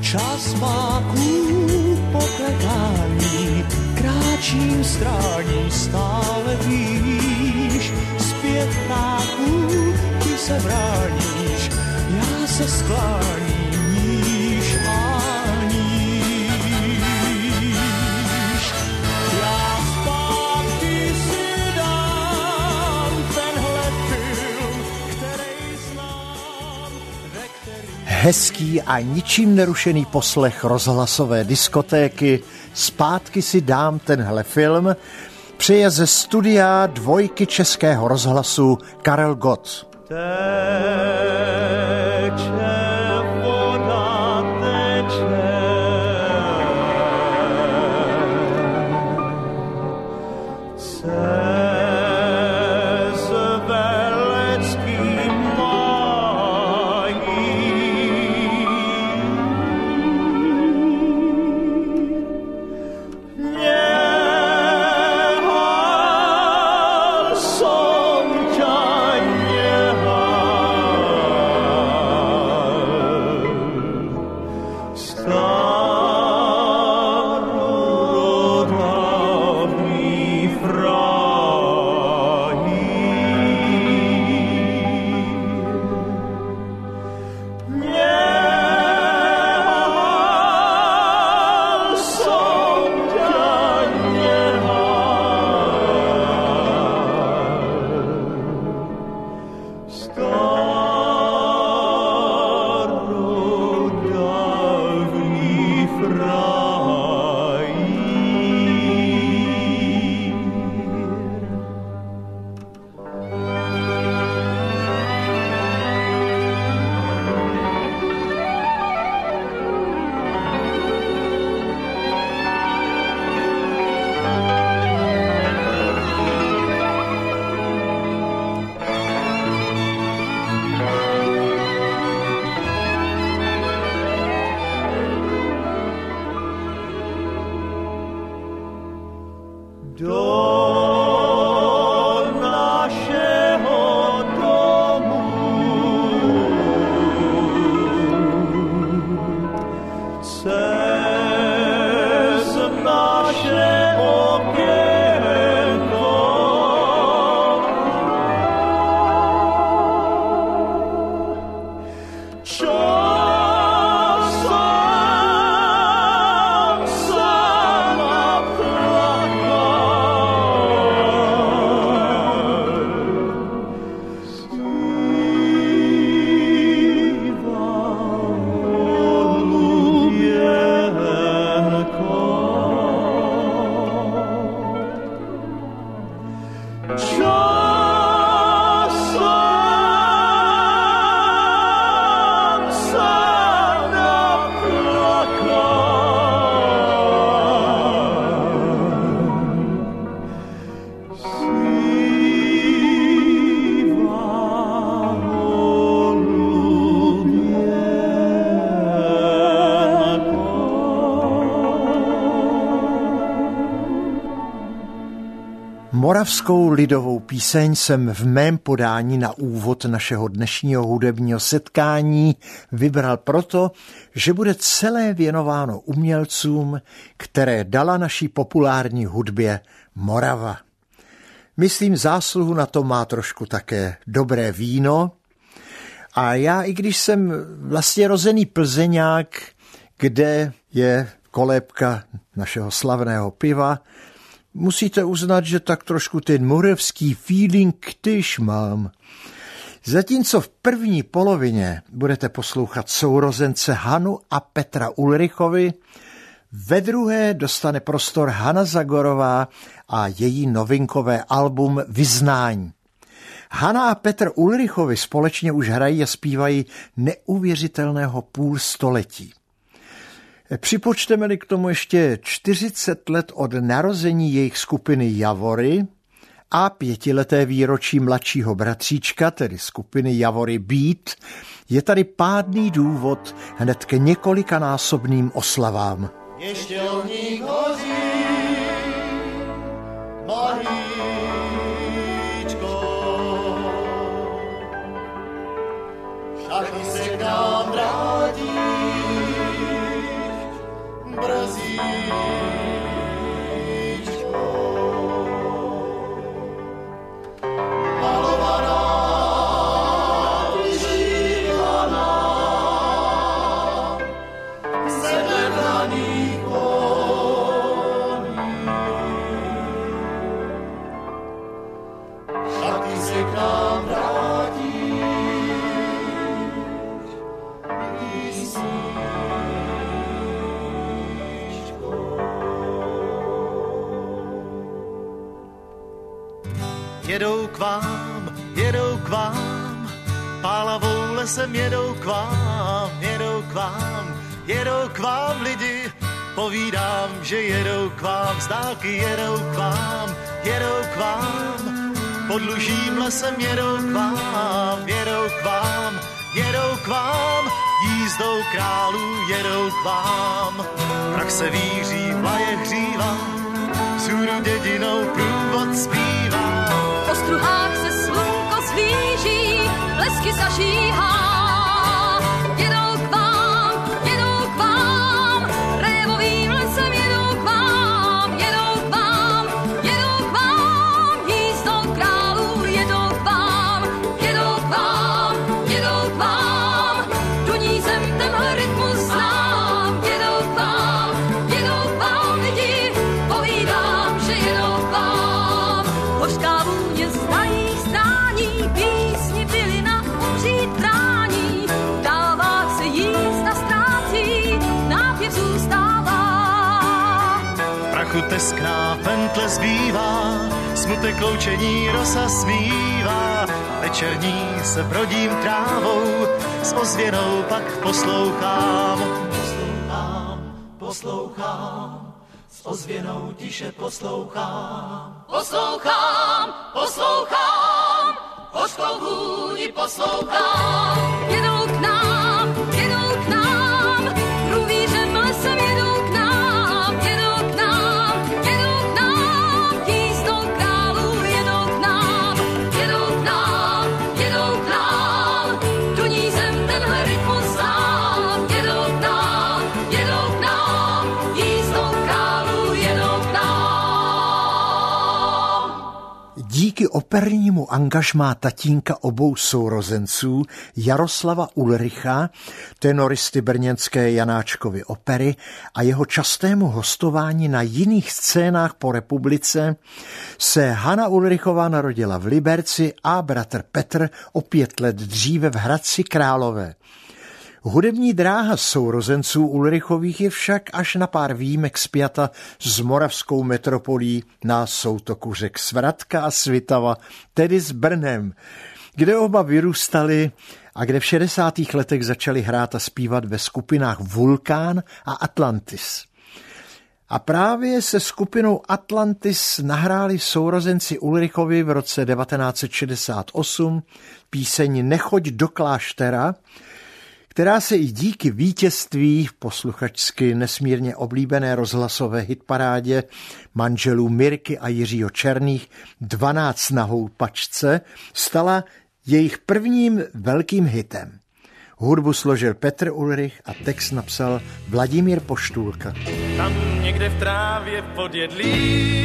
Čas máků poklekání, kráčím strání stále výš. Zpěv ptáků, ty se bráníš, já se skláním níž a níž. Já zpátky si dám tenhle film, který znám, ve který... Hezký a ničím nerušený poslech rozhlasové diskotéky. Zpátky si dám tenhle film. Přeje ze studia Dvojky Českého rozhlasu Karel Gott. Moravskou lidovou píseň jsem v mém podání na úvod našeho dnešního hudebního setkání vybral proto, že bude celé věnováno umělcům, které dala naší populární hudbě Morava. Myslím, zásluhu na to má trošku také dobré víno. A já, i když jsem vlastně rozený Plzeňák, kde je kolébka našeho slavného piva, musíte uznat, že tak trošku ten moravský feeling tyž mám. Zatímco v první polovině budete poslouchat sourozence Hanu a Petra Ulrichovi, ve druhé dostane prostor Hana Zagorová a její novinkové album Vyznání. Hana a Petr Ulrichovi společně už hrají a zpívají neuvěřitelného půlstoletí. Připočteme-li k tomu ještě 40 let od narození jejich skupiny Javory a 5leté výročí mladšího bratříčka, tedy skupiny Javory Beat, je tady pádný důvod hned k několikanásobným oslavám. Ještě ohník hoří, Maríčko, šachy se k nám vrátí, jedou k vám, jedou k vám, pálavou lesem jedou k vám, jedou k vám, jedou k vám lidi, povídám, že jedou k vám, z dálky jedou k vám, jedou k vám, pod lužím lesem jedou k vám, jedou k vám, jedou k vám, jízdou králů jedou k vám. Prach se víří, vlaje hřívá, vzhůru dědinou průvod zpívá. Po struhách se slunko zlíží, blesky zažíhá. Jedou k vám, révovým lesem jedou k vám, jedou k vám, jedou k vám, jízdou králů jedou k vám, jedou k vám, jedou k vám. Duní zem tenhle rytmus znám, jedou k vám lidi, povídám, že jedou k vám. Hořká vůně znají stání, písni byly na umřít brání. V dálvách se jízda ztrácí, nápěv zůstává. V prachu teskná pentle zbývá, smutek loučení rosa smívá. Večerní se brodím trávou, s ozvěnou pak poslouchám. Poslouchám, s ozvěnou tiše poslouchám. Poslouchám, hořkou vůni poslouchám. Jedou k nám, průvířem lesem jedou k nám, jízdou králů jedou k nám, duní zem tenhle rytmus znám, jedou k nám, jízdou králů jedou k nám. Díky opernímu angažmá tatínka obou sourozenců Jaroslava Ulricha, tenoristy brněnské Janáčkovy opery a jeho častému hostování na jiných scénách po republice se Hana Ulrichová narodila v Liberci a bratr Petr o 5 let dříve v Hradci Králové. Hudební dráha sourozenců Ulrichových je však až na pár výjimek spjata s moravskou metropolí na soutoku řek Svratka a Svitava, tedy s Brnem, kde oba vyrůstali a kde v 60. letech začali hrát a zpívat ve skupinách Vulkán a Atlantis. A právě se skupinou Atlantis nahráli sourozenci Ulrichovi v roce 1968 píseň Nechoď do kláštera, která se i díky vítězství v posluchačsky nesmírně oblíbené rozhlasové hitparádě manželů Mirky a Jiřího Černých 12 na houpačce stala jejich prvním velkým hitem. Hudbu složil Petr Ulrich a text napsal Vladimír Poštůlka. Tam někde v trávě podjedlí,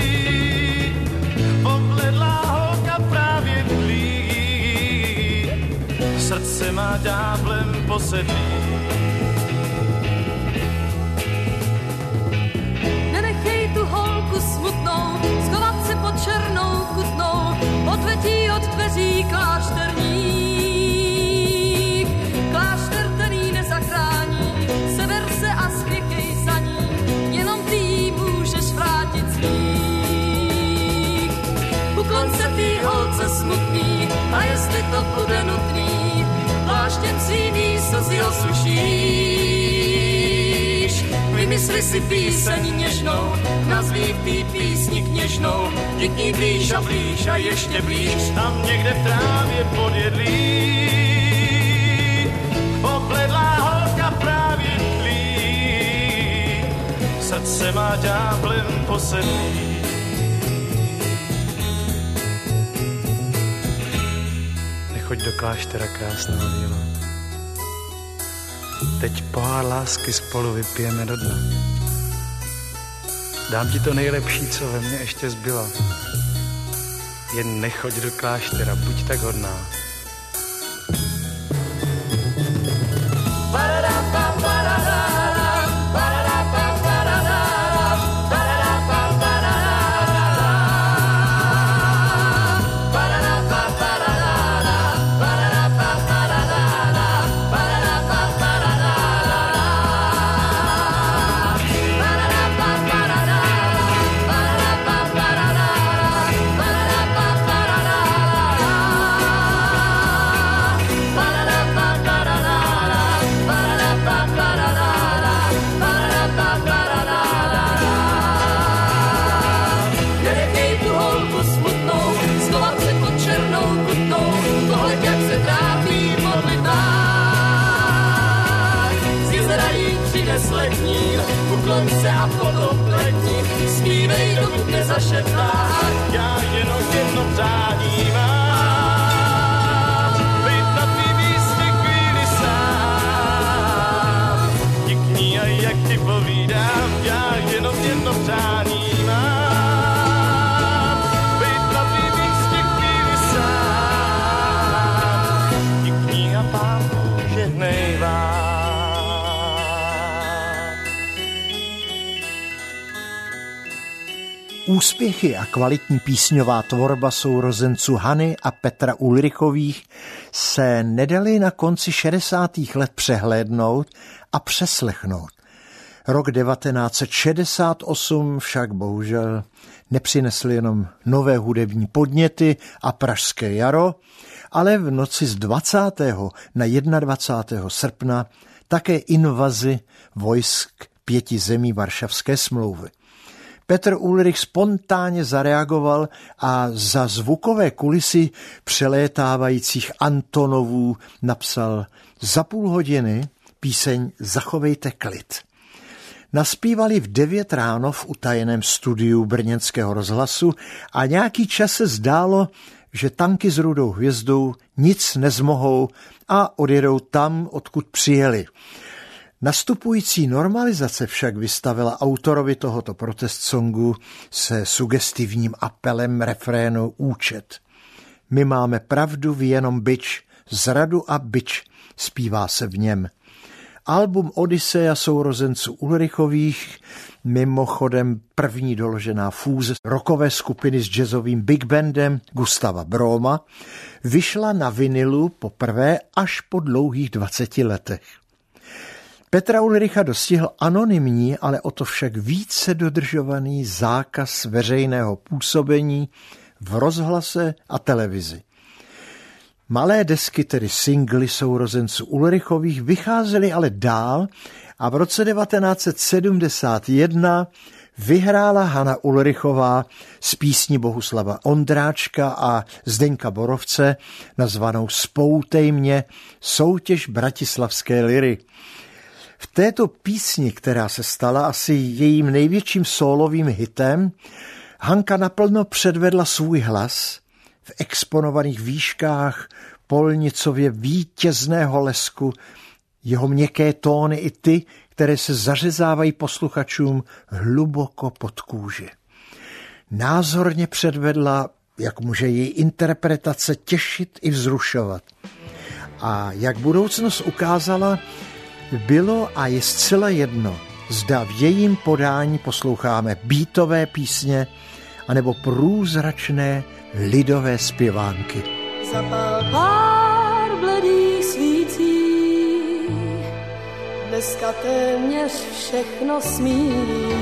pobledlá holka právě dlí, srdce má ďáblem posedlý. Nenechej tu holku smutnou, schovat se pod černou kutnou, odvetí od dveří klášterník. Klášter ten jí nezachrání, sever se a spěchej za ní, jenom ty jí můžeš vrátit smích. U konce tý holce smutný, a jestli to bude nutný, pláštěm svým jí slzy osušíš. Vymysli si píseň něžnou, nazví v tý písni kněžnou, jdi k ní blíž a ještě blíž. Tam někde v trávě podjedlí, pobledlá holka právě tlí, srdce má ďáblem posedlý. Nechoď do kláštera, krásná víla, teď pohár lásky spolu vypijeme do dna. Dám ti to nejlepší, co ve mně ještě zbylo. Jen nechoď do kláštera, buď tak hodná. dnes letní, uklon se a potom letní, zpívej, dokud nezašeptá, já jenom jedno přání mám, být na tvý místě chvíli sám, tikni a jak ti povídám, já jenom jedno přání mám, být na tvý místě chvíli sám, tikni a Pán žehnej vám. Úspěchy a kvalitní písňová tvorba sourozenců Hany a Petra Ulrichových se nedaly na konci 60. let přehlédnout a přeslechnout. Rok 1968 však bohužel nepřinesl jenom nové hudební podněty a pražské jaro, ale v noci z 20. na 21. srpna také invazi vojsk 5 zemí Varšavské smlouvy. Petr Ulrich spontánně zareagoval a za zvukové kulisy přelétávajících Antonovů napsal za půl hodiny píseň Zachovejte klid. Naspívali v 9 ráno v utajeném studiu brněnského rozhlasu a nějaký čas se zdálo, že tanky s rudou hvězdou nic nezmohou a odjedou tam, odkud přijeli. Nastupující normalizace však vystavila autorovi tohoto protest songu se sugestivním apelem refrénu účet. My máme pravdu, vy jenom bič, zradu a bič, zpívá se v něm. Album Odyseja sourozenců Ulrichových, mimochodem první doložená fúze rockové skupiny s jazzovým big bandem Gustava Broma, vyšla na vinilu poprvé až po dlouhých 20 letech. Petra Ulricha dostihl anonymní, ale o to však více dodržovaný zákaz veřejného působení v rozhlase a televizi. Malé desky, tedy singly sourozenců Ulrichových, vycházely ale dál a v roce 1971 vyhrála Hana Ulrichová z písní Bohuslava Ondráčka a Zdeňka Borovce nazvanou Spoutej mě soutěž bratislavské liry. V této písni, která se stala asi jejím největším sólovým hitem, Hanka naplno předvedla svůj hlas v exponovaných výškách polnicově vítězného lesku, jeho měkké tóny i ty, které se zařezávají posluchačům hluboko pod kůži. Názorně předvedla, jak může její interpretace těšit i vzrušovat. A jak budoucnost ukázala, bylo a je zcela jedno, zda v jejím podání posloucháme beatové písně anebo průzračné lidové zpěvánky. Zapal pár bledých svící, dneska téměř všechno smíš.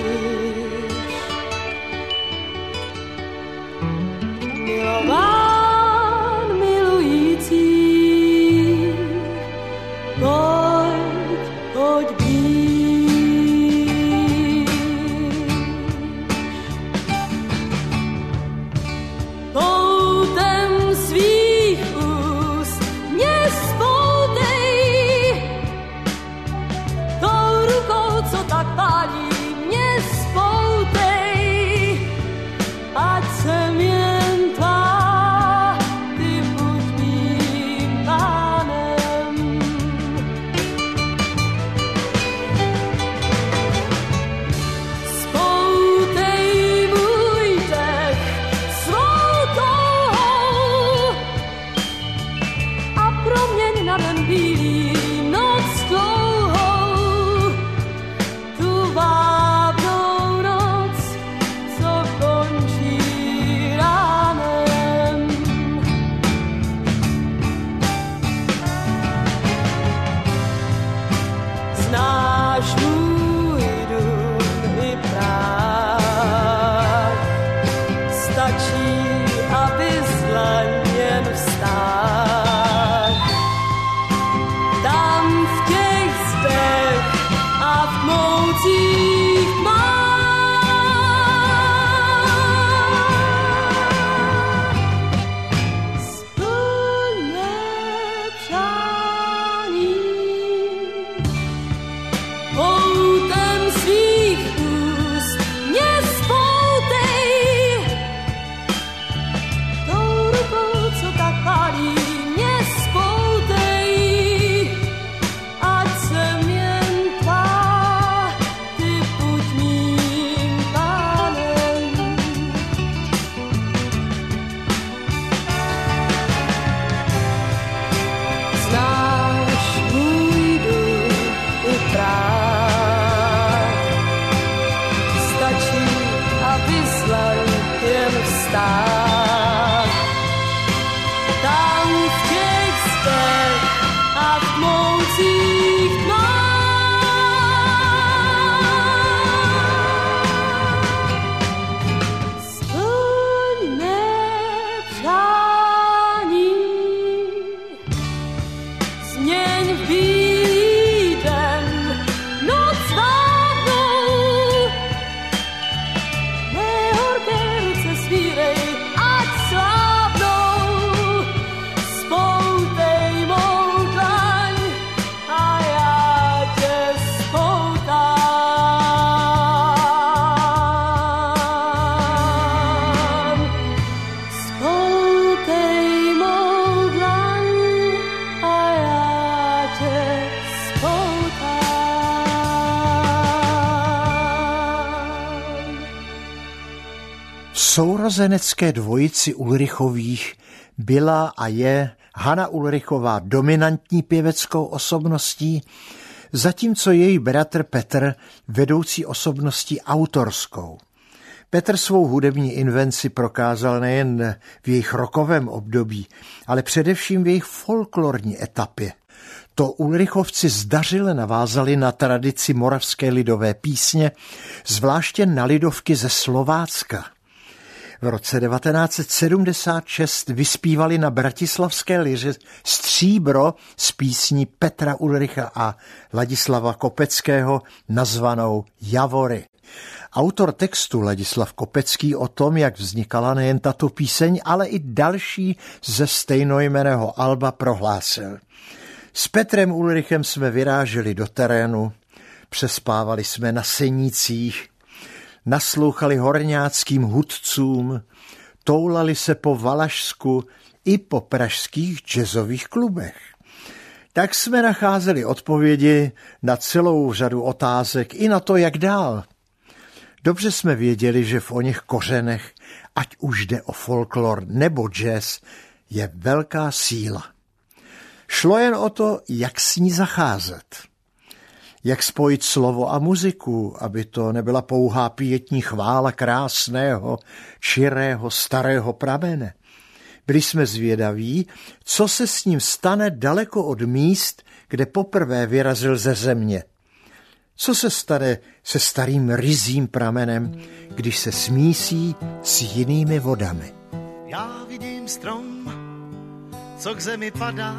Milován milující, pojď blíž. Poutem svých úst mě spoutej, tou rukou, co tak pálí, mě spoutej, ať jsem jen tvá, ty buď mým pánem. Spoutej můj dech svou touhou a proměň na den bílý noc dlouhou, tu vábnou noc, co končí ránem. Znáš můj dům i práh, stačí, aby zlaněn vztah. Tam v těch zdech a v tmoucích tmách splně přání. poutem svých úst mě spoutej. Tou rukou, co tak pálí, mě spoutej. Ať jsem jen tvá, ty buď mým pánem. Znáš můj duch i práv, stačí, aby zlel jen vstát. Tam v těch zdech a v tmoucích tmách splň mé přání. Změň v bílý den noc vágnou. Mé horké ruce svírej, ať slábnou. Spoutej mou dlaň a já tě spoutám. Spoutej mou dlaň a já tě spoutám. V sourozenecké dvojici Ulrichových byla a je Hana Ulrichová dominantní pěveckou osobností, zatímco její bratr Petr vedoucí osobností autorskou. Petr svou hudební invenci prokázal nejen v jejich rokovém období, ale především v jejich folklorní etapě. To Ulrichovci zdařile navázali na tradici moravské lidové písně, zvláště na lidovky ze Slovácka. V roce 1976 vyspívali na bratislavské liře Stříbro z písní Petra Ulricha a Ladislava Kopeckého nazvanou Javory. Autor textu Ladislav Kopecký o tom, jak vznikala nejen tato píseň, ale i další ze stejnojmenného alba prohlásil. S Petrem Ulrichem jsme vyráželi do terénu, přespávali jsme na senících, naslouchali horňáckým hudcům, toulali se po Valašsku i po pražských jazzových klubech. Tak jsme nacházeli odpovědi na celou řadu otázek i na to, jak dál. Dobře jsme věděli, že v oněch kořenech, ať už jde o folklor nebo jazz, je velká síla. Šlo jen o to, jak s ní zacházet. Jak spojit slovo a muziku, aby to nebyla pouhá pietní chvála krásného, čirého, starého pramene. Byli jsme zvědaví, co se s ním stane daleko od míst, kde poprvé vyrazil ze země. Co se stane se starým ryzím pramenem, když se smísí s jinými vodami. Já vidím strom, co k zemi padá,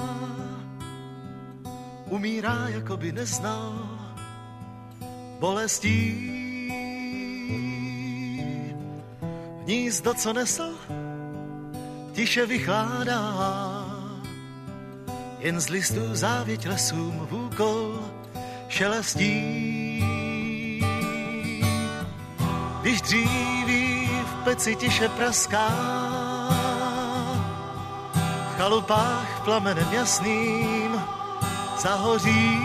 umírá, jako by neznal bolestí. Hnízdo, co nesl, tiše vychládá, jen z listů závěť lesům vůkol šelestí. Když dříví v peci tiše praská, v chalupách plamenem jasným zahoří.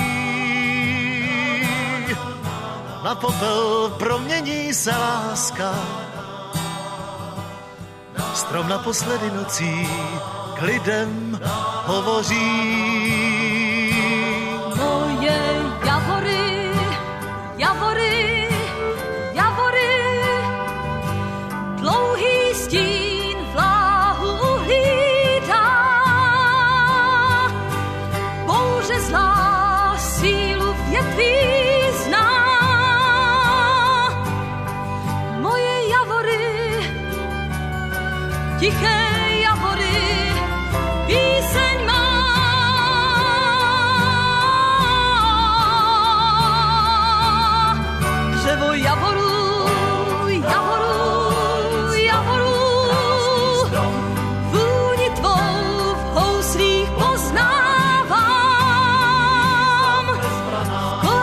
Na popel promění se láska, strom naposledy nocí k lidem hovoří. Moje javory, javory, javory, dlouhý stín vláhu uhlídá. Bouře zlá sílu větví zná. Moje javory, tiché javory, píseň má. Dřevo javorů, javorů, javorů, vůni tvou v houslích poznávám. V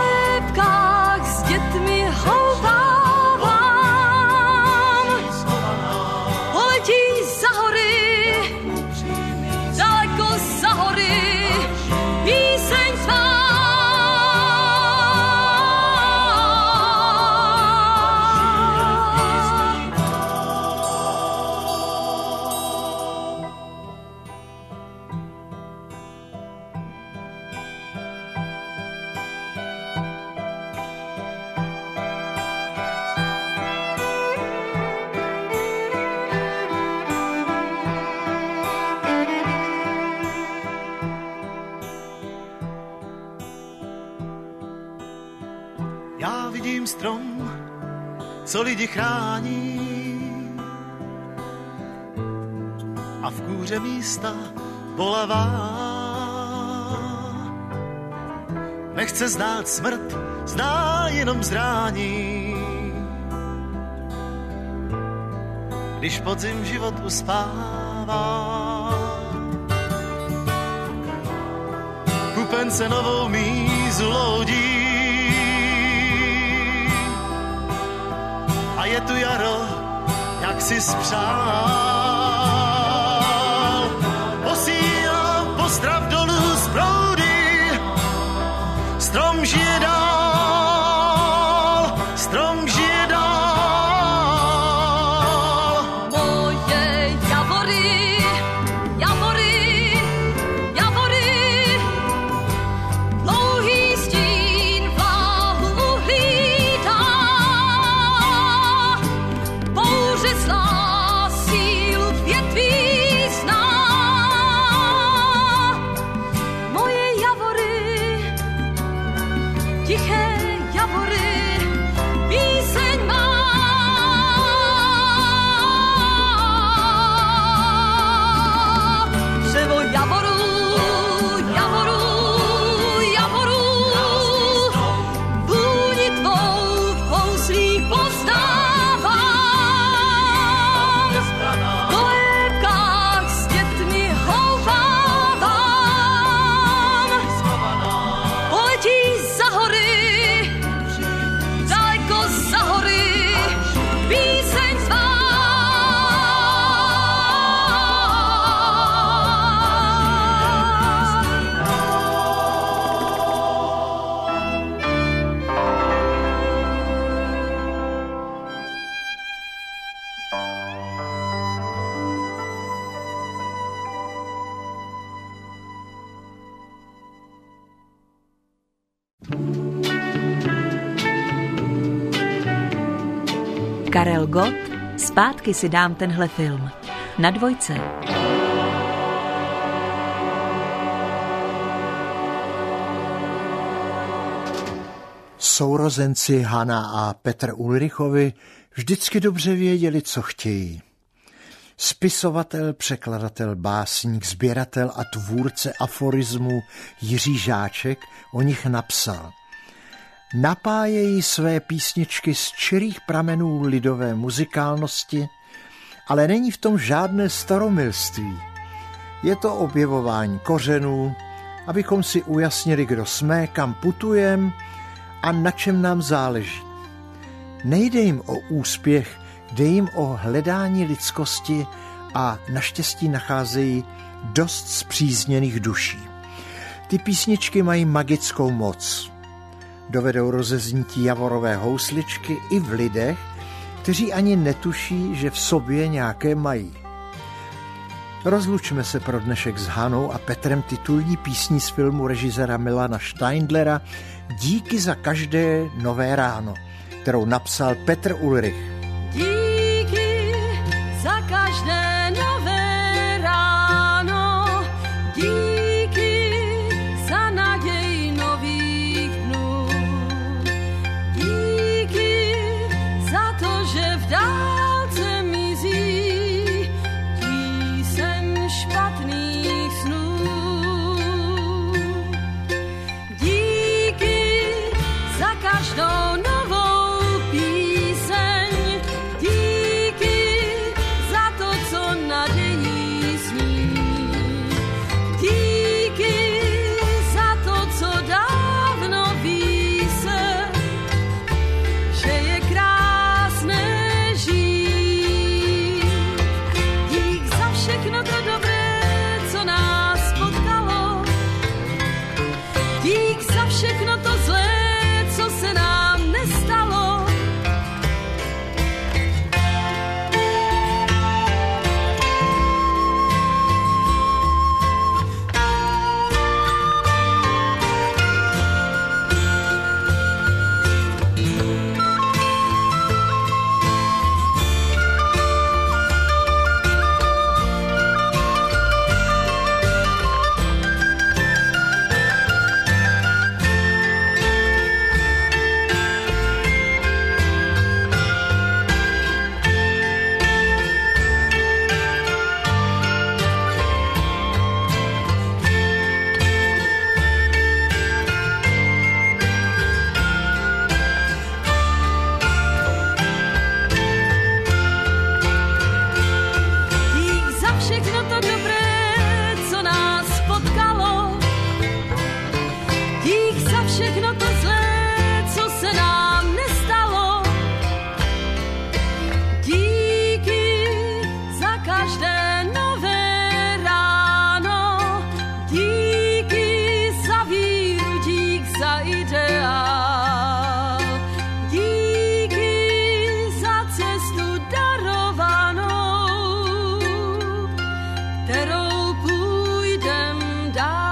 Já vidím strom, co lidi chrání, a v kůře místa bolavá. Nechce znát smrt, zná jenom zrání. Když podzim život uspává, kupence novou mízu loudí a je tu jaro, jak si spřál. Posílám pozdrav dolů z proudy, strom žije dál, strom žije dál. Moje javory, javory, javory, dlouhý stín vláhu hlídá. Bouře zlá sílu větví zná. Moje javory, tiché javory, píseň má. Dřevo javorů, javorů, javorů, vůni tvou v houslích poznávám. V kolébkách s dětmi houpávám. Poletí za hory, daleko za hory, píseň svá. Karel Gott, Zpátky si dám tenhle film. Na Dvojce. Sourozenci Hana a Petr Ulrichovi vždycky dobře věděli, co chtějí. Spisovatel, překladatel, básník, sběratel a tvůrce aforismů Jiří Žáček o nich napsal: napájejí své písničky z čirých pramenů lidové muzikálnosti, ale není v tom žádné staromilství. Je to objevování kořenů, abychom si ujasnili, kdo jsme, kam putujeme a na čem nám záleží. Nejde jim o úspěch, jde jim o hledání lidskosti a naštěstí nacházejí dost spřízněných duší. Ty písničky mají magickou moc. Dovedou rozeznítí javorové housličky i v lidech, kteří ani netuší, že v sobě nějaké mají. Rozlučme se pro dnešek s Hanou a Petrem titulní písní z filmu režiséra Milana Steindlera Díky za každé nové ráno, kterou napsal Petr Ulrich. Díky za každé nové ráno, díky za naději nových dnů, díky za to, že v dálce mizí tíseň špatných snů. Díky za každou novou píseň, díky dál. Díky za cestu darovanou, kterou půjdem dál.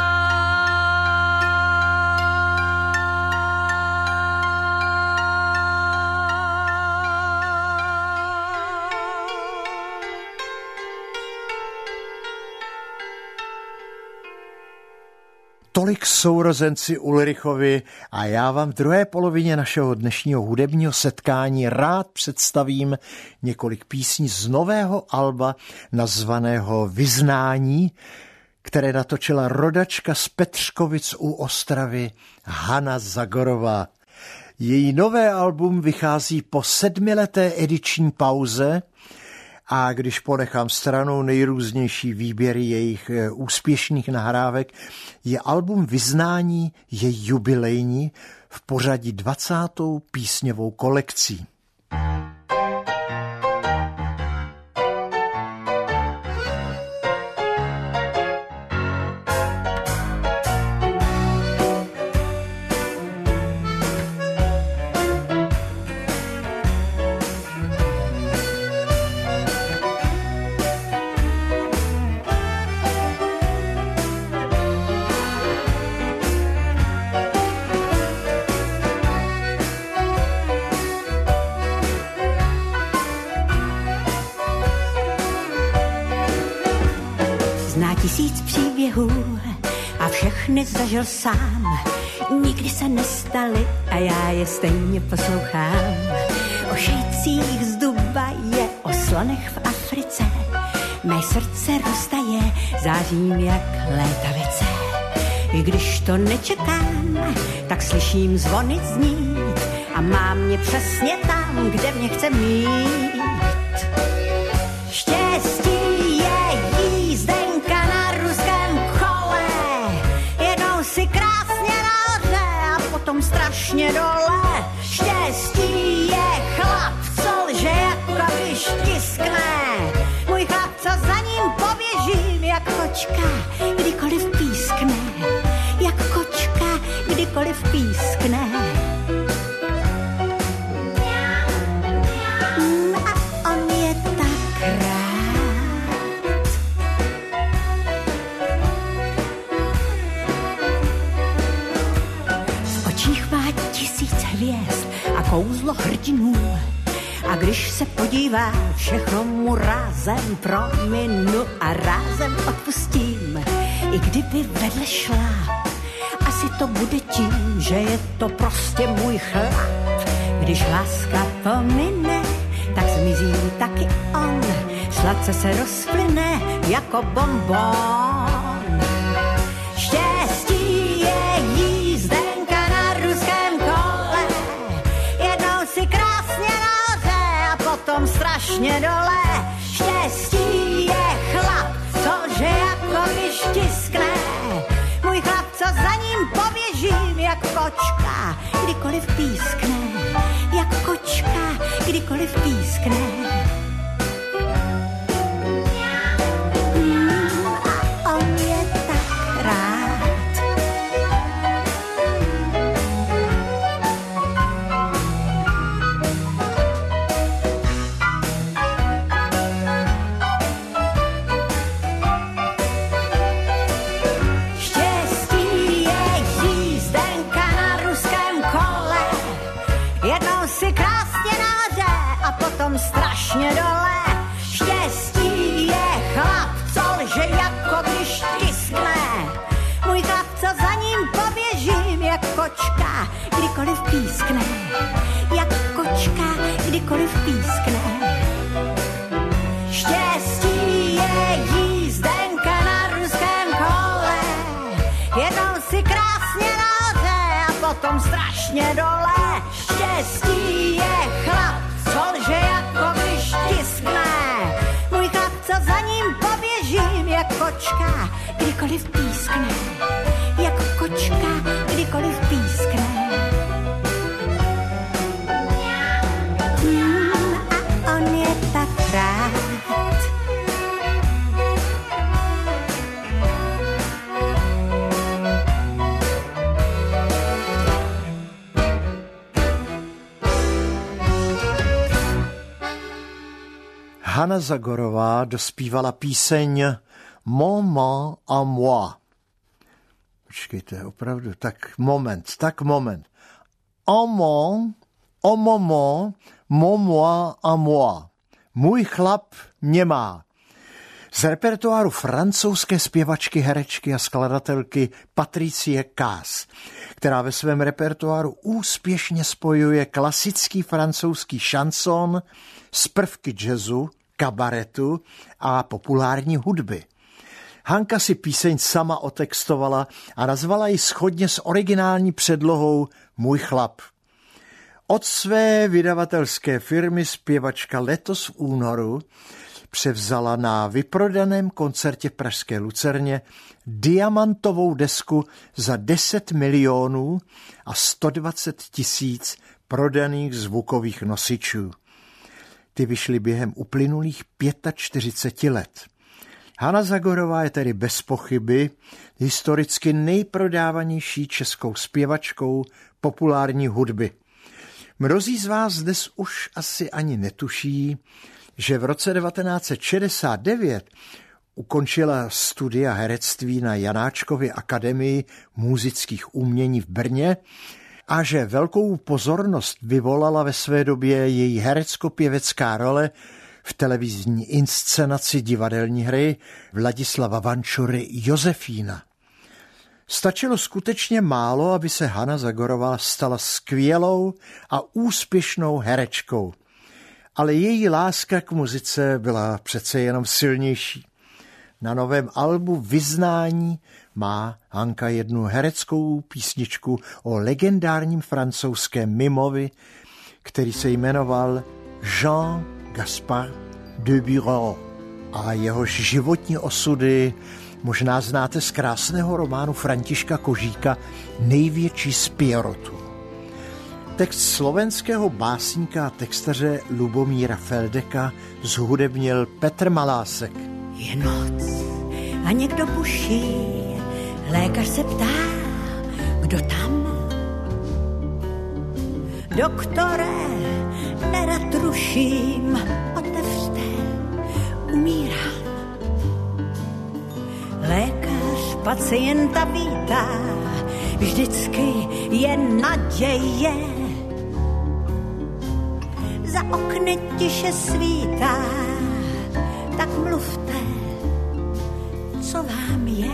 Tolik sourozenci Ulrichovi a já vám v druhé polovině našeho dnešního hudebního setkání rád představím několik písní z nového alba nazvaného Vyznání, které natočila rodačka z Petřkovic u Ostravy Hana Zagorová. Její nové album vychází po 7leté ediční pauze a když ponechám stranou nejrůznější výběry jejich úspěšných nahrávek, je album Vyznání je jubilejní v pořadí 20. písňovou kolekcí. Zná 1000 příběhů a všechny zažil sám. Nikdy se nestaly a já je stejně poslouchám. O šejcích z Dubaje, o slonech v Africe. Mé srdce roztaje, zářím jak létavice. I když to nečekám, tak slyším zvony znít a mám mě přesně tam, kde mě chce mít. Štěstí je jízdenka na ruském kole, jednou si krásně nahoře a potom strašně dole. Štěstí je chlap, co lže jako když tiskne. Můj chlap, co za ním poběžím, jak kočka, kdykoliv pískne. Jak kočka, kdykoliv pískne. A on je tak rád. V očích má 1000 hvězd a kouzlo hrdinů. A když se podívá, všechno mu rázem prominu a rázem odpustím. I kdyby vedle šla, asi to bude tím, že je to prostě můj chlap. Když láska pomine, tak zmizí taky on. Sladce se rozplyne jako bonbon. Štěstí je jízdenka na ruském kole, jednou si krásně nahoře a potom strašně dole. Štěstí je chlap, cože jako když tiskne. Můj chlap, co za ním poběžím, jak kočka, kdykoliv pískne. Jak kočka, kdykoliv pískne. A on je tak rád. Štěstí je jízdenka na ruském kole, jednou si krásně nahoře a potom strašně dole. Štěstí je chlap, co lže jako když tiskne. Můj chlap, co za ním poběžím, jak kočka, kdykoliv pískne. Jak kočka, kdykoliv pískne. Štěstí je jízdenka na ruském kole, jednou si krásně nahoře a potom strašně dole. Štěstí je chlap, co lže jako když tiskne. Můj chlap, co za ním poběžím, jak kočka, kdykoliv pískne. Jak kočka, kdykoliv pískne. A on je tak rád. Hana Zagorová dospívala píseň Maman à moi. Počkejte, opravdu, tak moment. Maman, maman, moi à moi. Můj chlap mě má. Z repertoáru francouzské zpěvačky, herečky a skladatelky Patricie Cass, která ve svém repertoáru úspěšně spojuje klasický francouzský šanson s prvky jazzu, kabaretu a populární hudby. Hanka si píseň sama otextovala a nazvala ji shodně s originální předlohou Můj chlap. Od své vydavatelské firmy zpěvačka letos v únoru převzala na vyprodaném koncertě v pražské Lucerně diamantovou desku za 10 milionů a 120 000 prodaných zvukových nosičů. Ty vyšly během uplynulých 45 let. Hana Zagorová je tedy bez pochyby historicky nejprodávanější českou zpěvačkou populární hudby. Mnozí z vás dnes už asi ani netuší, že v roce 1969 ukončila studia herectví na Janáčkově akademii múzických umění v Brně a že velkou pozornost vyvolala ve své době její herecko-pěvecká role v televizní inscenaci divadelní hry Vladislava Vančury Josefína. Stačilo skutečně málo, aby se Hana Zagorová stala skvělou a úspěšnou herečkou. Ale její láska k muzice byla přece jenom silnější. Na novém albu Vyznání má Hanka jednu hereckou písničku o legendárním francouzském mimovi, který se jmenoval Jean Gaspard de Bureau. A jehož životní osudy možná znáte z krásného románu Františka Kožíka Největší z Pierrotů. Text slovenského básníka a textaře Lubomíra Feldeka zhudebnil Petr Malásek. Je noc a někdo buší, lékař se ptá, kdo tam? Doktore, nerad ruším, otevřte, umírám. Lékař pacienta vítá, vždycky je naděje. Za okny tiše svítá, tak mluvte, co vám je.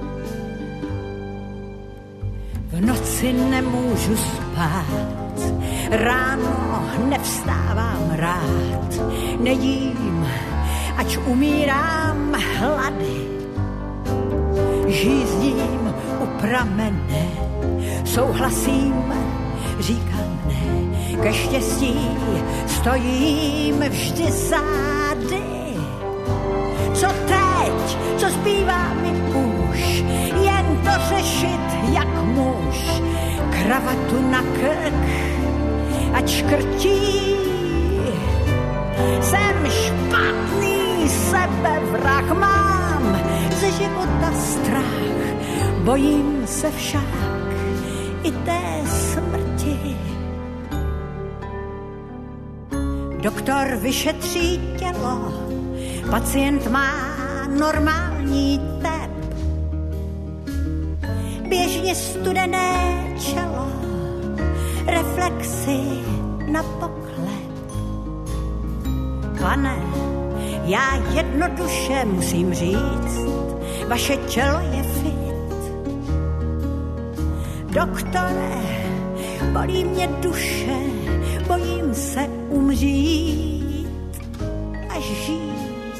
V noci nemůžu spát, ráno nevstávám rád, nejím, ač umírám hlady. Žízdím u pramene, souhlasím, říkám ne, ke štěstí stojím vždy zády. Co teď, co zbývá mi už, jen to řešit jak muž, kravatu na krk, ať škrtí. Jsem špatný sebevrah, mám ze života strach, bojím se však i té smrti. Doktor vyšetří tělo, pacient má normální tep. Běžně studené čelo, reflexy na poklep. Pane, já jednoduše musím říct, vaše tělo je fit. Doktore, bolí mě duše, bojím se umřít a žít.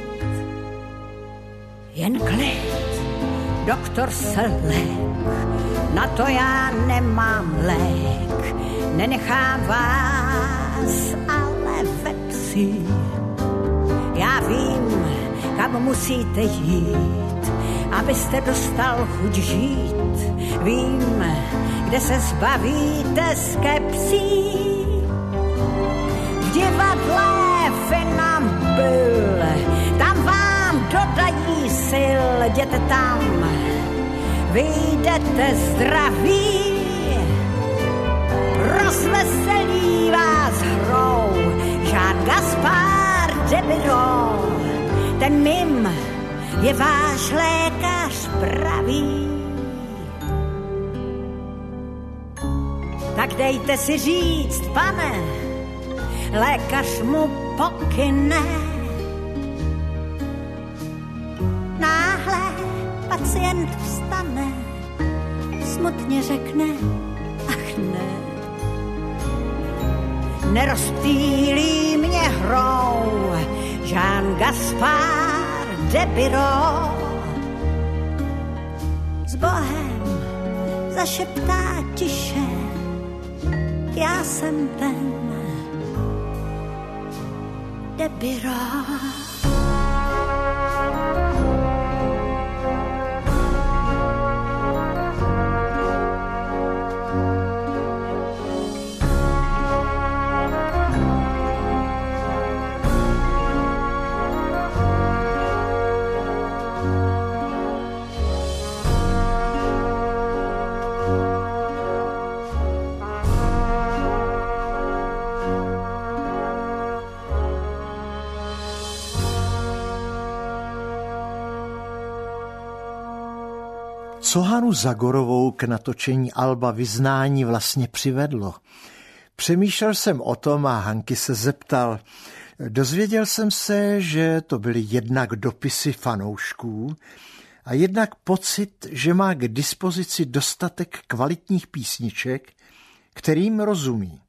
Jen klid, doktor se lék, na to já nemám lék. Nenechám vás ale ve psí. Já vím, kam musíte jít, abyste dostal chuť žít. Vím, kde se zbavíte skepsí. V divadle Finambil, tam vám dodají sil, jděte tam, vyjdete zdraví. Rozveselí vás hrou Jean Gaspard de Bureau. ten mim je váš lékař pravý. Tak dejte si říct, pane, lékař mu pokyne. Náhle pacient vstane, smutně řekne, ach ne. Nerozptýlí mě hrou Jean Gaspard de Biro. S Bohem zašeptá tiše, já jsem ten de Biro. Co Hanu Zagorovou k natočení alba Vyznání vlastně přivedlo? Přemýšlel jsem o tom a Hanky se zeptal. Dozvěděl jsem se, že to byly jednak dopisy fanoušků a jednak pocit, že má k dispozici dostatek kvalitních písniček, kterým rozumí.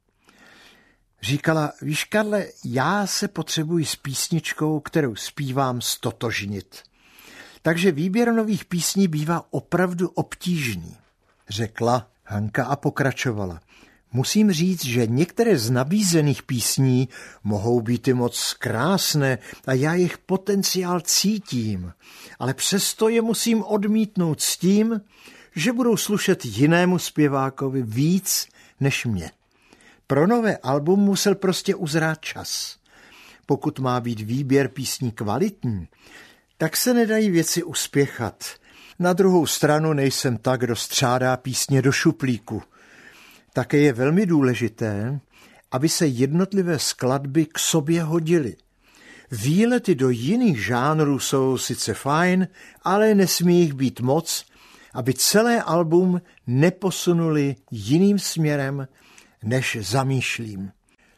Říkala, víš Karle, já se potřebuji s písničkou, kterou zpívám, stotožnit. Takže výběr nových písní bývá opravdu obtížný, řekla Hanka a pokračovala. Musím říct, že některé z nabízených písní mohou být i moc krásné a já jejich potenciál cítím, ale přesto je musím odmítnout s tím, že budou slušet jinému zpěvákovi víc než mě. Pro nové album musel prostě uzrát čas. Pokud má být výběr písní kvalitní, tak se nedají věci uspěchat. Na druhou stranu nejsem tak, kdo střádá písně do šuplíku. Také je velmi důležité, aby se jednotlivé skladby k sobě hodily. Výlety do jiných žánrů jsou sice fajn, ale nesmí jich být moc, aby celé album neposunuli jiným směrem, než zamýšlím.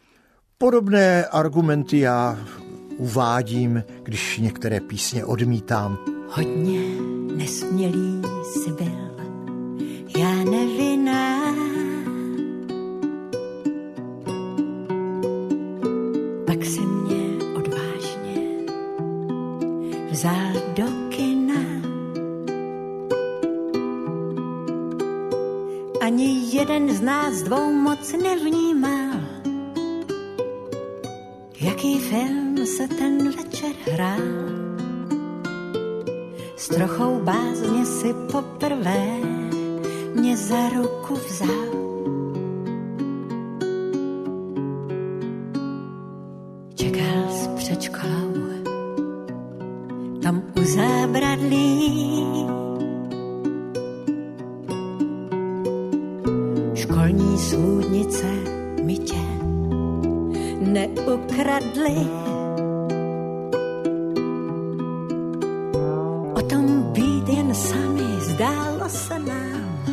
Podobné argumenty já uvádím, když některé písně odmítám. Hodně nesmělý jsi byl, já nevinná. Pak si mě odvážně vzal do kina. Ani jeden z nás dvou moc nevnímal, jaký film se ten večer hrál. S trochou bázně si poprvé mě za ruku vzal. Čekal s před školou, tam u zábradlí. Školní svůdnice mi tě neukradli. O tom být jen sami zdálo se nám,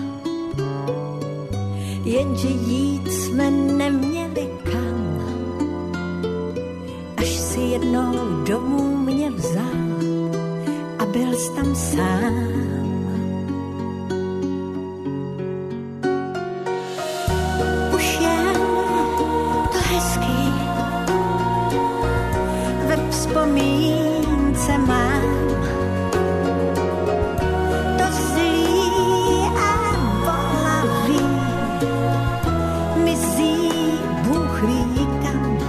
jenže jít jsme neměli kam. Až si jednou domů mě vzal a byl jsi tam sám. Vzpomínce mám to zlý a bolavý, mizí Bůh ví kam.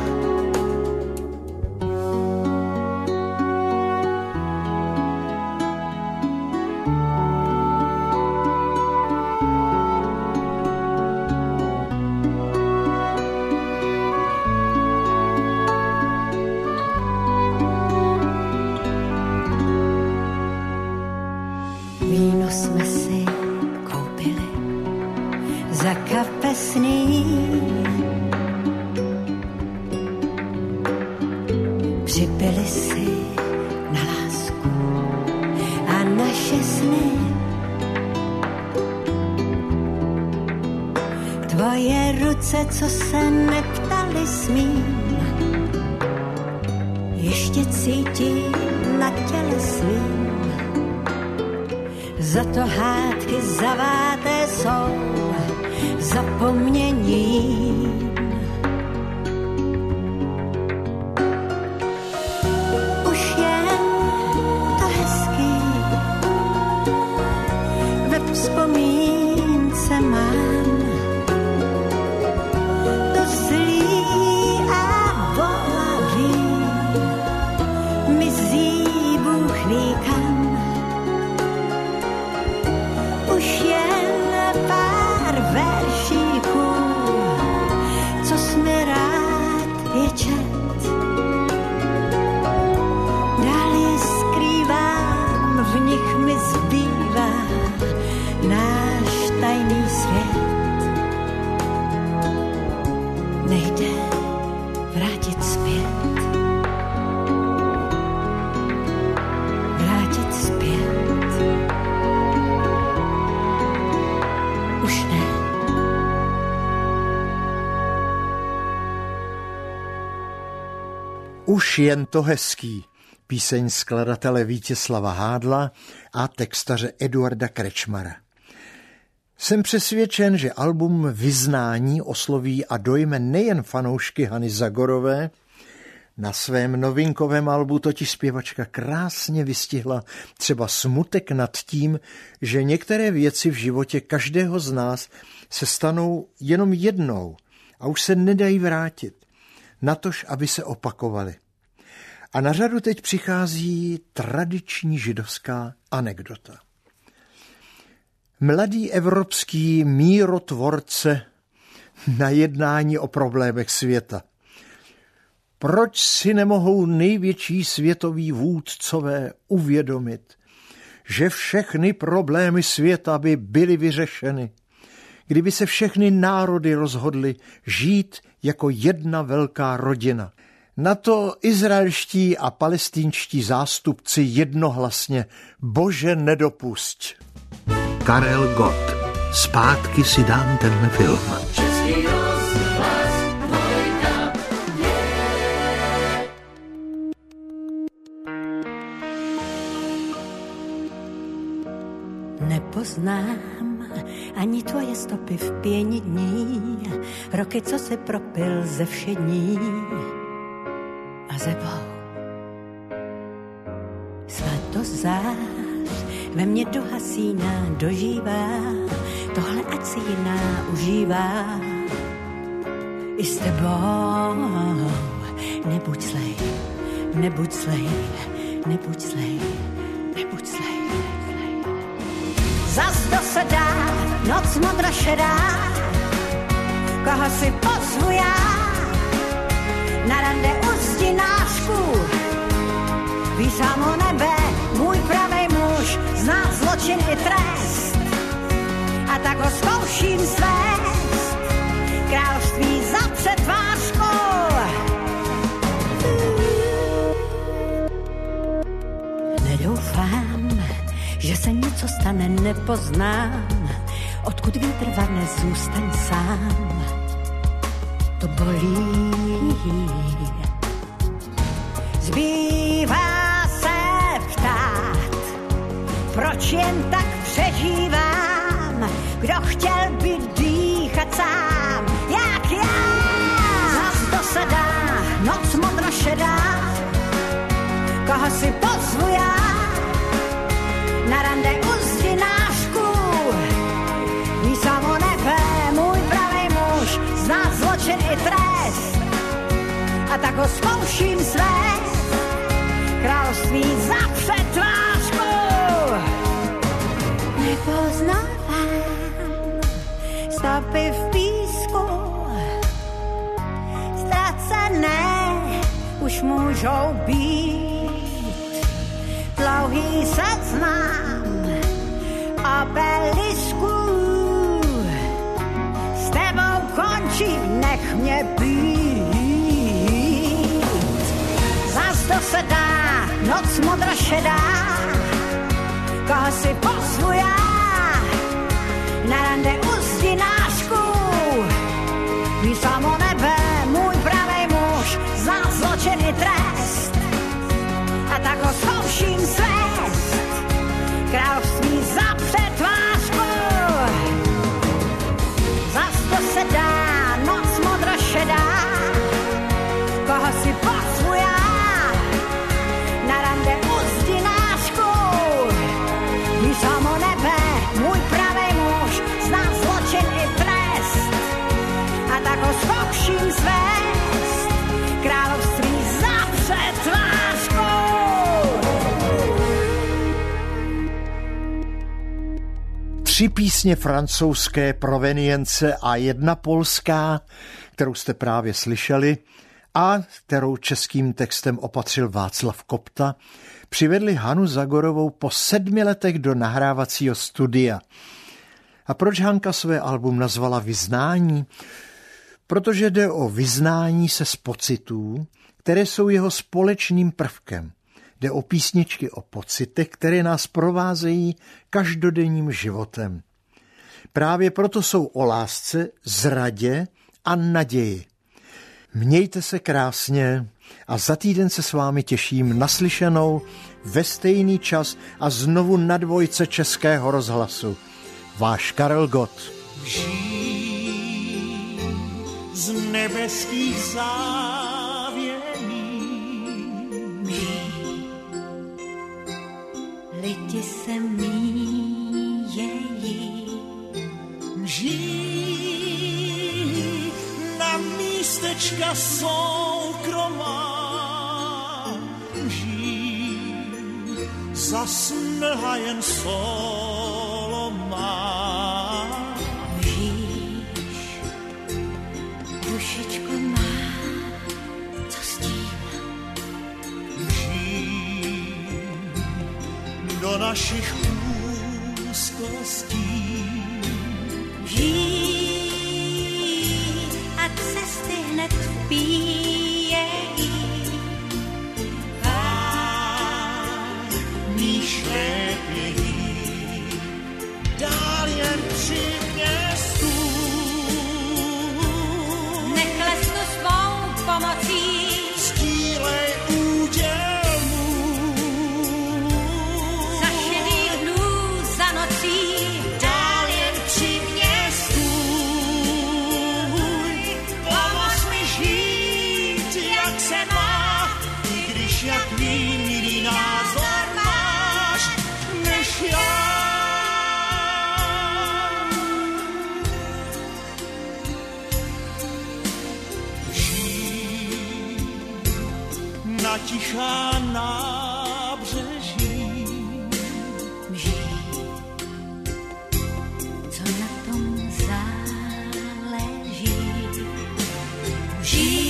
Víno jsme si koupili za kapesný. Připili si na sny. Tvoje ruce, co se neptali smím, ještě cítím na těle svým. Za to hádky zaváté jsou zapomněním. Už jen to hezký ve vzpomínce mám. To zlý a bolavý mizí Bůh ví kam. Už jen pár veršíků, co jsi mi rád je čet. Dál je skrývám, v nich mi zbývá náš tajný svět. Nejde vrátit zpět. Vrátit zpět. Už ne. Už jen to hezký. Píseň skladatele Vítězslava Hádla a textaře Eduarda Krečmara. Jsem přesvědčen, že album Vyznání osloví a dojme nejen fanoušky Hany Zagorové. Na svém novinkovém albu totiž zpěvačka krásně vystihla třeba smutek nad tím, že některé věci v životě každého z nás se stanou jenom jednou a už se nedají vrátit, natož aby se opakovaly. A na řadu teď přichází tradiční židovská anekdota. Mladý evropský mírotvorce na jednání o problémech světa. Proč si nemohou největší světoví vůdcové uvědomit, že všechny problémy světa by byly vyřešeny, kdyby se všechny národy rozhodly žít jako jedna velká rodina? Na to izraelští a palestinští zástupci jednohlasně: Bože, nedopusť. Karel Gott. Zpátky si dám tenhle film. Český rozhlas dvojka. Nepoznám ani tvoje stopy v pěni dní, roky, co si propil ze všední a zebou. Svatozář ve mně dohasíná, dožívá, tohle ať si jiná užívá. I s tebou nebuď slej, nebuď slej, nebuď slej, nebuď slej. Zas to se dá, noc modra šedá, koho si pozvu já, na rande u zdinářku. Ví samo nebe, můj pravej muž, zná zločin i trest, a tak ho zkouším svést, království za přetvářkou. Nedoufám, že se něco stane, nepoznám, odkud vítr vane, zůstaň sám. To bolí. Zbývá se ptát, proč jen tak přežívám, kdo chtěl by dýchat sám, jak já. Zas to se dá, noc modra šedá, koho si pozvu já, na rande u zdinářku. Ví samo nebe, můj pravej muž, zná zločin i trest, a tak ho zkouším svést, království za přetvářkou. Nepoznávám stopy v písku, ztracené už můžou být. Dlouhý seznam obelisku, s tebou končím, nech mě být. Zas to se dá, noc modra šedá, koho si pozvu já na rande u zdinářku. Ví samo nebe, můj pravej muž, zná zločin i trest a tak ho zkouším svést království za přetvářku. Zas to se dá, noc modrošedá, koho si pozvu já na rande u zdinářku. Ví samo nebe, můj pravej muž, zná zločin i trest a tak ho zkouším svést království za přetvářku. Tři písně francouzské provenience a jedna polská, kterou jste právě slyšeli a kterou českým textem opatřil Václav Kopta, přivedli Hanu Zagorovou po 7 letech do nahrávacího studia. A proč Hanka své album nazvala Vyznání? Protože jde o vyznání se z pocitů, které jsou jeho společným prvkem. Jde o písničky o pocitech, které nás provázejí každodenním životem. Právě proto jsou o lásce, zradě a naději. Mějte se krásně a za týden se s vámi těším naslyšenou ve stejný čas a znovu na dvojce Českého rozhlasu. Váš Karel Gott. Z nebeských závění Lidi se míjejí, mží na místečka soukromá, mží zasmlha jen solo má. Mžíš, dušičko má, co s tím? Do našich úzkostí Žij a cesty hned vpíjejí. Myšlepějí dál jen při městu. Neklesnu svou pomocí, Sdílej úděl můj. za šedých dnů, za nocí, Dál jen při městu. Pomoz mi žít, jak se má, i když jak tvý milý názor máš, než já. Žij na tichá nábřeží, žij, co na tom záleží. žij